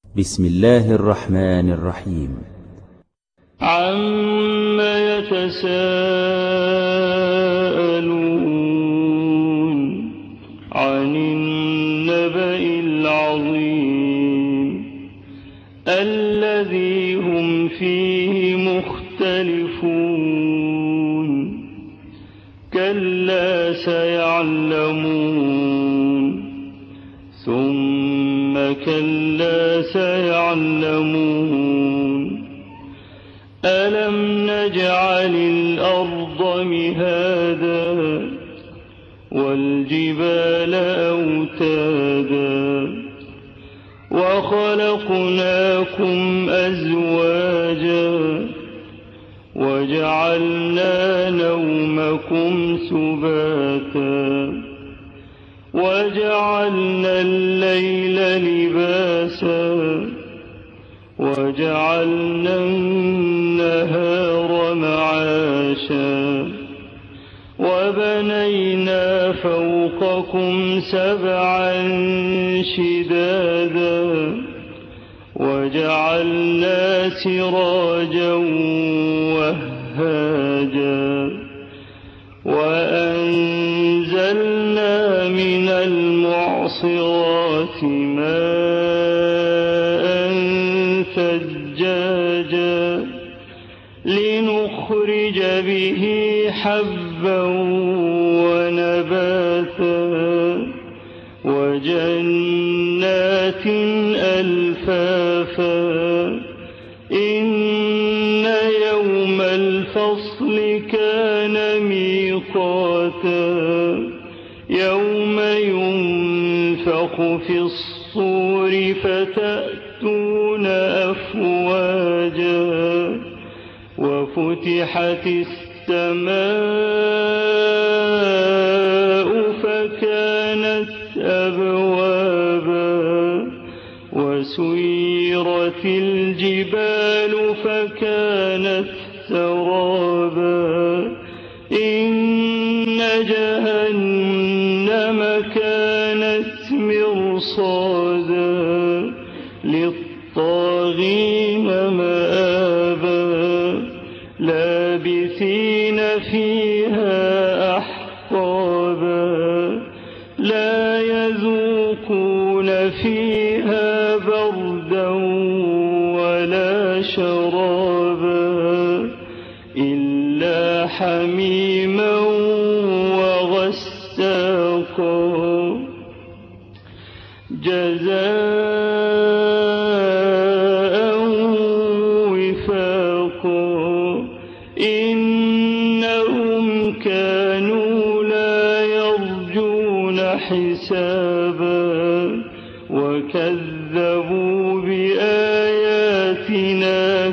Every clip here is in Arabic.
بسم الله الرحمن الرحيم. عَمَّ يتساءلون عن النبأ العظيم الذي هم فيه مختلفون كلا سيعلمون ثم كلا سيعلمون ألم نجعل الأرض مهادا والجبال أوتادا وخلقناكم أزواجا وجعلنا نومكم سباتا وجعلنا الليل لباسا وجعلنا النهار معاشا وبنينا فوقكم سبعا شدادا وجعلنا سراجا وهاجا وأنزلنا من المعصرات ماء ثجاجا لنخرج به حبا ونباتا وجنات ألفافا إن يوم الفصل كان ميقاتا يوم ينفخ في الصور فتأتون أفواجا وفتحت السماء فكانت أبوابا وسيرت الجبال فكانت سرابا إن جهنم كانت مرصادا للطاغين مآبا لابثين فيها أحقابا لا يذوقون فيها بردا ولا شرابا إلا حميما وغساقا جزاء وفاقا إنهم كانوا لا يرجون حسابا وكذبوا بآياتنا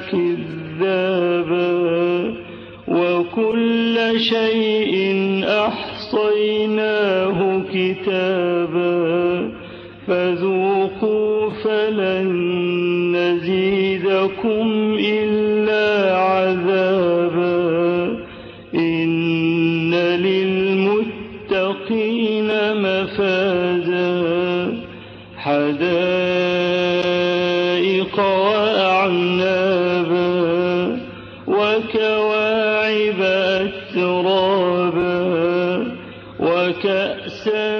كذابا وكل شيء أحصيناه كتابا فذوقوا فلن نزيدكم إلا عذابا إن للمتقين مفازا حدائق وأعنابا وكواعب أترابا وكأسا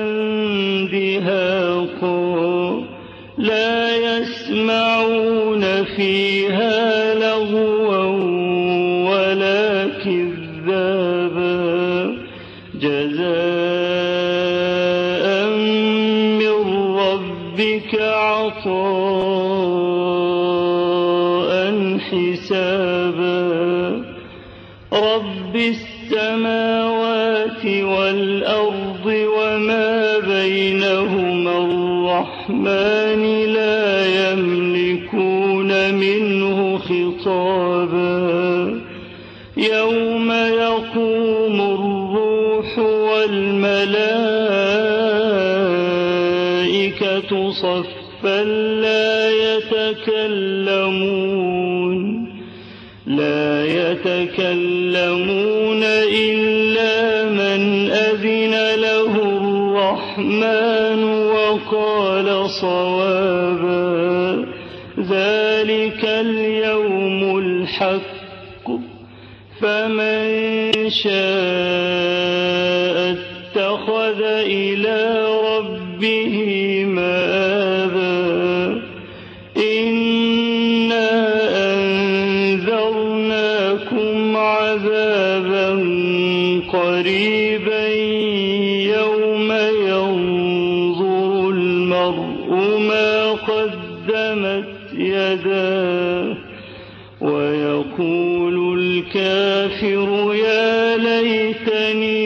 دهاقا لا يسمعون فيها لغوا ولا كذابا جزاء من ربك عطاء حسابا رب السماوات والأرض وما بينهما الرحمن لا يملكون منه خطابا يوم يقوم الروح والملائكة صفا لا يتكلمون إلا من أذن له الرحمن وقال صوابا ذلك اليوم الحق فمن شاء اتخذ إلى ربه مآبا إنا أنذرناكم عذابا قريبا يوم ينظر المرء ما قدمت يداه ويقول الكافر يا ليتني